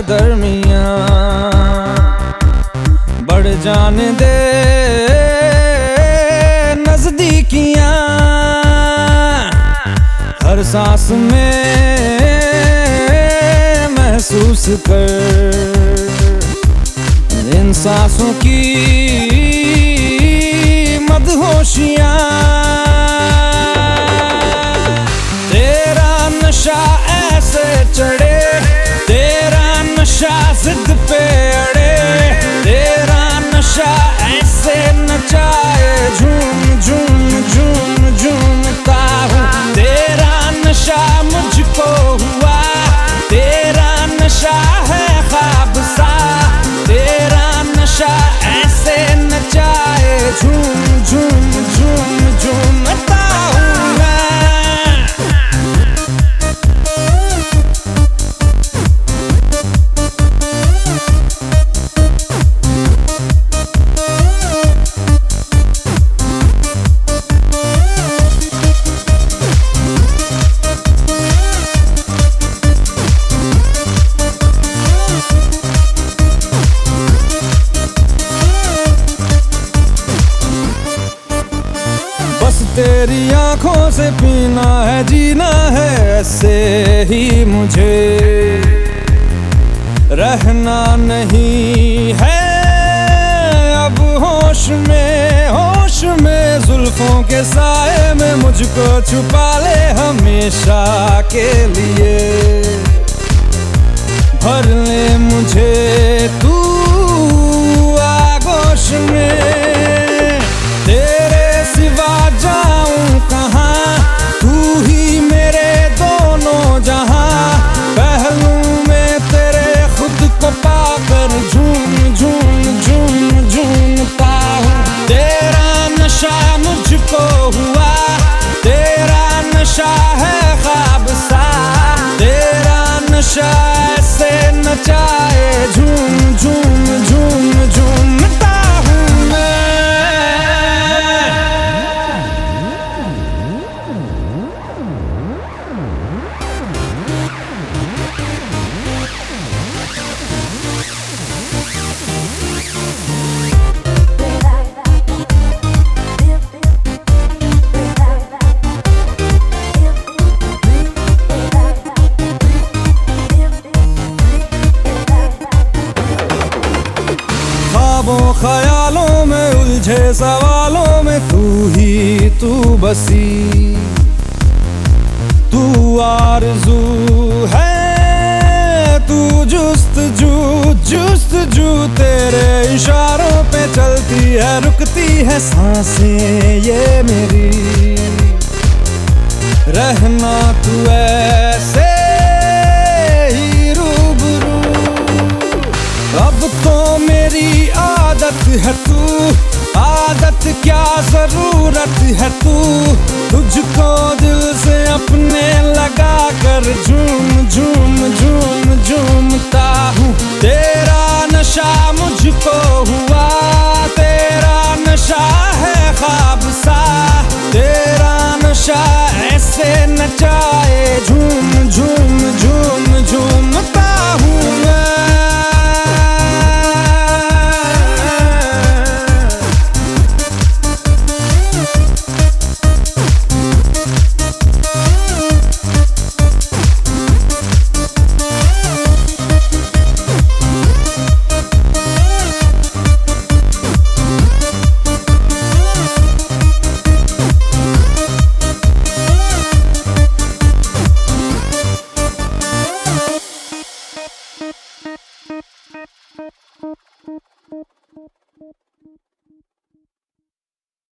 दरमियां बढ़ जाने दे नजदीकियां, हर सांस में महसूस कर इन सांसों की मदहोशियां। तेरा नशा ऐसे चढ़े, तेरा नशा जिद पे अड़े, तेरा नशा ऐसे नचाए झूम झूम झूम झूमता हूँ। तेरा नशा मुझको हुआ, तेरा नशा है ख्वाब सा, तेरा नशा ऐसे नचाए झूम झूम झूम झूमता हूँ मैं। तेरी आंखों से पीना है, जीना है ऐसे ही मुझे, रहना नहीं है अब होश में जुल्फों के साए में मुझको छुपा ले हमेशा के लिए। भर ले मुझे तू आगोश में, तेरे सिवा जाऊं कहाँ, तू ही मेरे दोनों जहां। पहलू में तेरे खुद को पाकर झूम झूम झूम झूमता हूँ। तेरा नशा मुझको हुआ, तेरा नशा है ख्वाब सा, तेरा नशा ऐसे नचाए झूम झूम झूम झूमता हूँ मैं। ख्यालों में उलझे सवालों में तू ही तू बसी, तू आरज़ू है, तू जुस्तजू तेरे इशारों पे चलती है, रुकती है सांसें ये मेरी। रहना तू ऐसे ही रूबरू, अब तो मेरी आदत है तू, आदत क्या जरूरत है तू, तुझको दिल से अपने लगा कर झूम झूम झूम